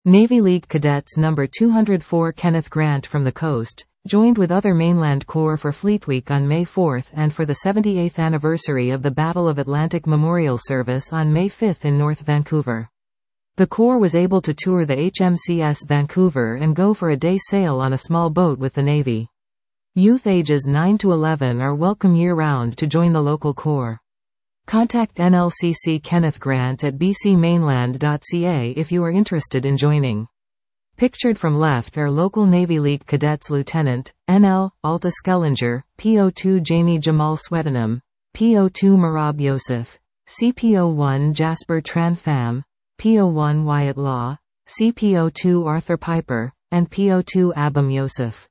Navy League Cadets No. 204 Kenneth Grant from the coast, joined with other mainland corps for Fleet Week on May 4 and for the 78th anniversary of the Battle of Atlantic Memorial Service on May 5 in North Vancouver. The Corps was able to tour the HMCS Vancouver and go for a day sail on a small boat with the Navy. Youth ages 9 to 11 are welcome year-round to join the local Corps. Contact NLCC Kenneth Grant at bcmainland.ca if you are interested in joining. Pictured from left are local Navy League Cadets Lieutenant, NL, Alta Skellinger, PO2 Jamie Jamal Swettenham, PO2 Marab Yosef, CPO1 Jasper Tran Pham, PO1 Wyatt Law, CPO2 Arthur Piper, and PO2 Abam Yosef.